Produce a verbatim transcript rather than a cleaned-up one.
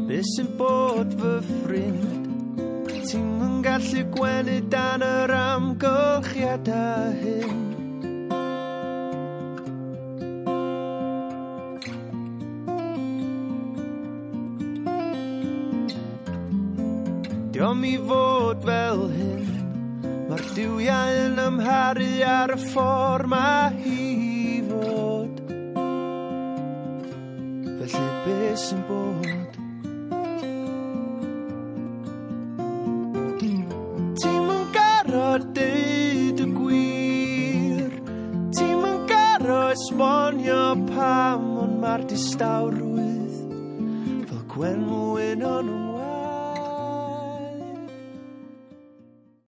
Be sy'n bod fy ffrind? Ti'n yn gallu gwenu dan yr amgylchiadau hyn. Diom i fod fel hyn, mae'r diwiau yn ymharu ar y ffordd mae hi fod. Felly be sy'n bod? Ti'm yn gorfod deud y gwir, ti'm yn gorfod esbonio pam, ond mae'r distawrwydd fel gwenwyn o'n